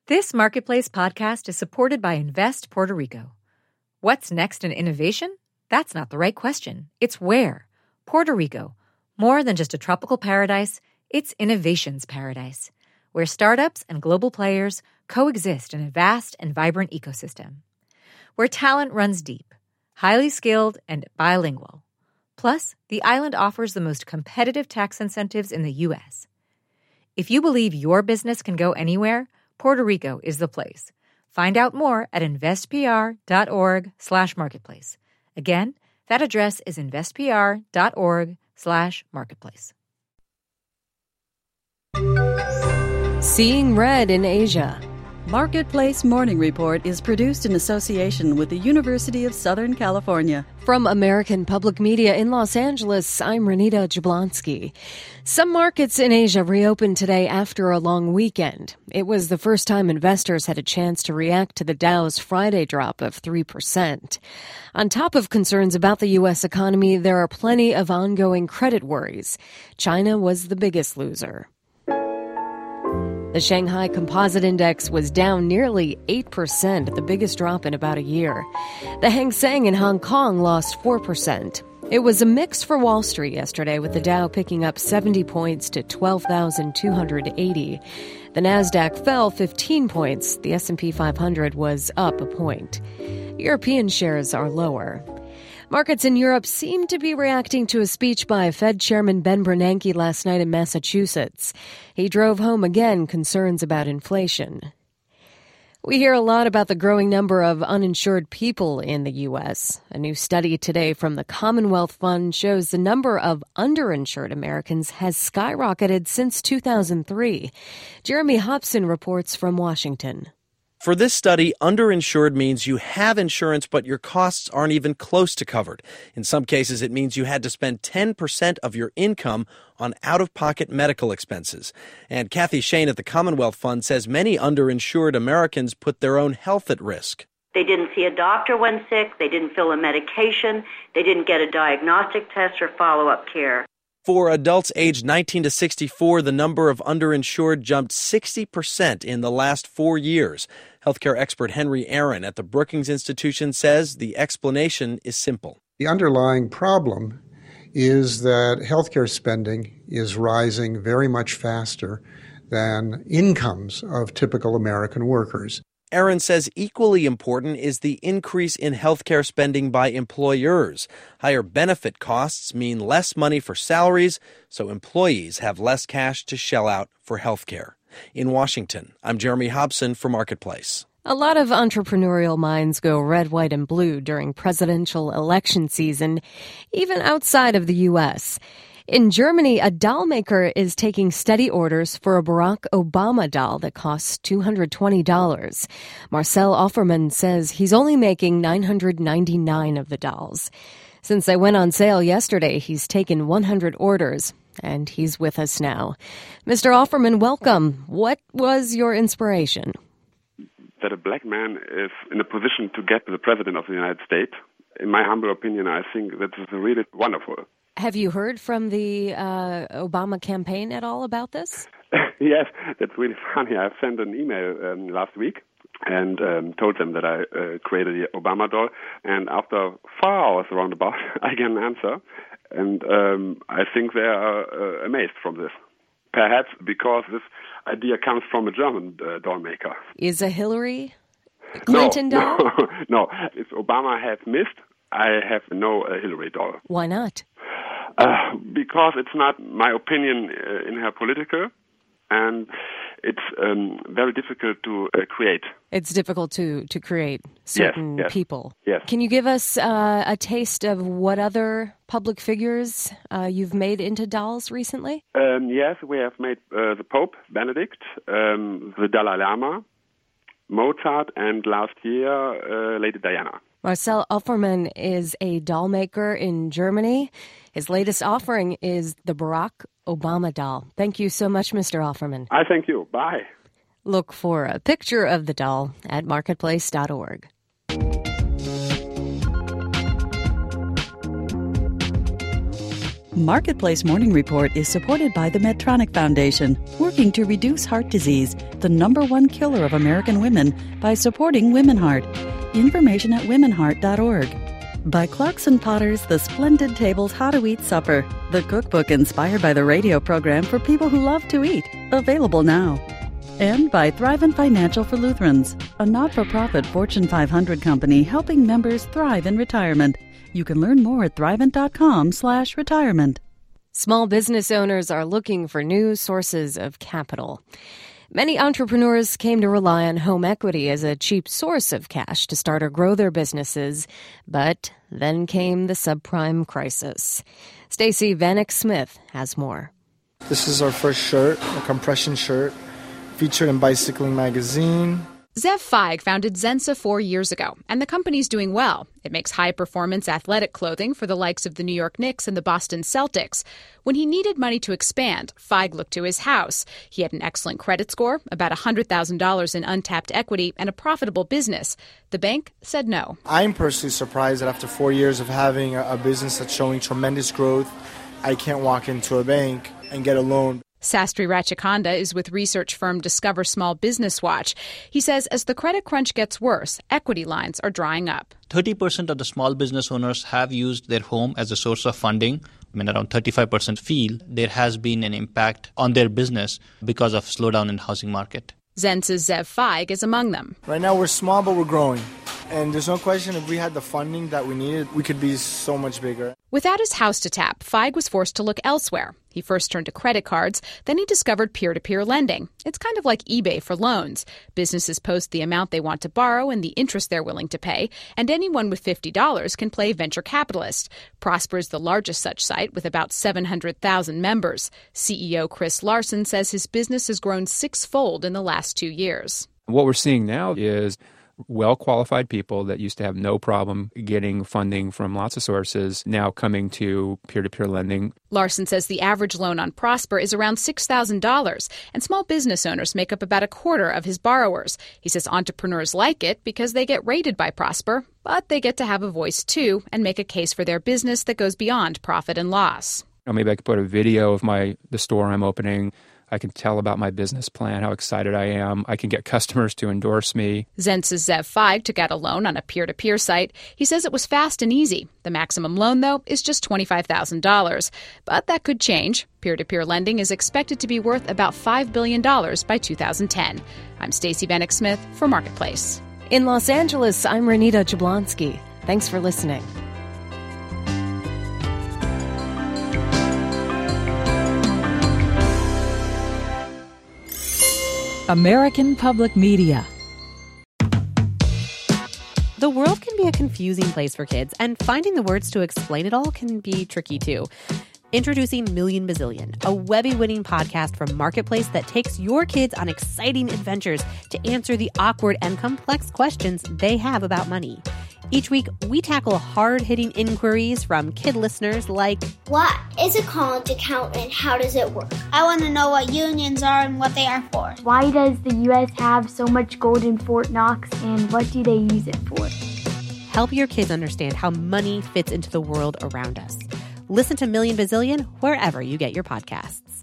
This Marketplace podcast is supported by Invest Puerto Rico. What's next in innovation? That's not the right question. It's where. Puerto Rico. More than just a tropical paradise, it's innovation's paradise, where startups and global players coexist in a vast and vibrant ecosystem. Where talent runs deep, highly skilled, and bilingual. Plus, the island offers the most competitive tax incentives in the U.S. If you believe your business can go anywhere, Puerto Rico is the place. Find out more at investpr.org/marketplace. Again, that address is investpr.org/marketplace. Seeing Red in Asia. Marketplace Morning Report is produced in association with the University of Southern California. From American Public Media in Los Angeles, I'm Renita Jablonski. Some markets in Asia reopened today after a long weekend. It was the first time investors had a chance to react to the Dow's Friday drop of 3%. On top of concerns about the U.S. economy, there are plenty of ongoing credit worries. China was the biggest loser. The Shanghai Composite Index was down nearly 8%, the biggest drop in about a year. The Hang Seng in Hong Kong lost 4%. It was a mix for Wall Street yesterday, with the Dow picking up 70 points to 12,280. The Nasdaq fell 15 points. The S&P 500 was up a point. European shares are lower. Markets in Europe seem to be reacting to a speech by Fed Chairman Ben Bernanke last night in Massachusetts. He drove home again concerns about inflation. We hear a lot about the growing number of uninsured people in the U.S. A new study today from the Commonwealth Fund shows the number of underinsured Americans has skyrocketed since 2003. Jeremy Hobson reports from Washington. For this study, underinsured means you have insurance, but your costs aren't even close to covered. In some cases, it means you had to spend 10% of your income on out-of-pocket medical expenses. And Kathy Shane at the Commonwealth Fund says many underinsured Americans put their own health at risk. They didn't see a doctor when sick, they didn't fill a medication, they didn't get a diagnostic test or follow-up care. For adults aged 19 to 64, the number of underinsured jumped 60% in the last 4 years. Healthcare expert Henry Aaron at the Brookings Institution says the explanation is simple. The underlying problem is that healthcare spending is rising very much faster than incomes of typical American workers. Aaron says equally important is the increase in healthcare spending by employers. Higher benefit costs mean less money for salaries, so employees have less cash to shell out for healthcare. In Washington, I'm Jeremy Hobson for Marketplace. A lot of entrepreneurial minds go red, white, and blue during presidential election season, even outside of the U.S. In Germany, a doll maker is taking steady orders for a Barack Obama doll that costs $220. Marcel Offerman says he's only making 999 of the dolls. Since they went on sale yesterday, he's taken 100 orders, and he's with us now. Mr. Offerman, welcome. What was your inspiration? That a black man is in a position to get the president of the United States. In my humble opinion, I think that is really wonderful. Have you heard from the Obama campaign at all about this? Yes, that's really funny. I sent an email last week and told them that I created the Obama doll. And after 4 hours roundabout, I get an answer. And I think they are amazed from this. Perhaps because this idea comes from a German doll maker. Is a Hillary Clinton doll? No. If Obama has missed, I have no Hillary doll. Why not? Because it's not my opinion in her political, and it's very difficult to create. It's difficult to create certain yes. people. Yes. Can you give us a taste of what other public figures you've made into dolls recently? Yes, we have made the Pope, Benedict, the Dalai Lama, Mozart, and last year, Lady Diana. Marcel Offerman is a doll maker in Germany. His latest offering is the Barack Obama doll. Thank you so much, Mr. Offerman. I thank you. Bye. Look for a picture of the doll at marketplace.org. Marketplace Morning Report is supported by the Medtronic Foundation, working to reduce heart disease, the #1 killer of American women, by supporting Women Heart. Information at womenheart.org. By Clarkson Potter's The Splendid Table's How to Eat Supper, the cookbook inspired by the radio program for people who love to eat. Available now. And by Thrivent Financial for Lutherans, a not-for-profit Fortune 500 company helping members thrive in retirement. You can learn more at thrivent.com/retirement. Small business owners are looking for new sources of capital. Many entrepreneurs came to rely on home equity as a cheap source of cash to start or grow their businesses, but then came the subprime crisis. Stacey Vanek Smith has more. This is our first shirt, a compression shirt, featured in Bicycling Magazine. Zev Feig founded Zensa 4 years ago, and the company's doing well. It makes high-performance athletic clothing for the likes of the New York Knicks and the Boston Celtics. When he needed money to expand, Feig looked to his house. He had an excellent credit score, about $100,000 in untapped equity, and a profitable business. The bank said no. I'm personally surprised that after 4 years of having a business that's showing tremendous growth, I can't walk into a bank and get a loan. Sastry Ratchakanda is with research firm Discover Small Business Watch. He says as the credit crunch gets worse, equity lines are drying up. 30% of the small business owners have used their home as a source of funding. Around 35% feel there has been an impact on their business because of slowdown in the housing market. Zensa's Zev Feig is among them. Right now we're small, but we're growing. And there's no question if we had the funding that we needed, we could be so much bigger. Without his house to tap, Feig was forced to look elsewhere. He first turned to credit cards, then he discovered peer-to-peer lending. It's kind of like eBay for loans. Businesses post the amount they want to borrow and the interest they're willing to pay, and anyone with $50 can play venture capitalist. Prosper is the largest such site with about 700,000 members. CEO Chris Larson says his business has grown sixfold in the last 2 years. What we're seeing now is well-qualified people that used to have no problem getting funding from lots of sources now coming to peer-to-peer lending. Larson says the average loan on Prosper is around $6,000, and small business owners make up about a quarter of his borrowers. He says entrepreneurs like it because they get rated by Prosper, but they get to have a voice too and make a case for their business that goes beyond profit and loss. Maybe I could put a video of the store I'm opening. I can tell about my business plan, how excited I am. I can get customers to endorse me. Zensa's Zev Feig took out a loan on a peer-to-peer site. He says it was fast and easy. The maximum loan, though, is just $25,000. But that could change. Peer-to-peer lending is expected to be worth about $5 billion by 2010. I'm Stacey Vanek Smith for Marketplace. In Los Angeles, I'm Renita Jablonski. Thanks for listening. American Public Media. The world can be a confusing place for kids, and finding the words to explain it all can be tricky too. Introducing Million Bazillion, a Webby-winning podcast from Marketplace that takes your kids on exciting adventures to answer the awkward and complex questions they have about money. Each week, we tackle hard-hitting inquiries from kid listeners like, what is a college account and how does it work? I want to know what unions are and what they are for. Why does the U.S. have so much gold in Fort Knox and what do they use it for? Help your kids understand how money fits into the world around us. Listen to Million Bazillion wherever you get your podcasts.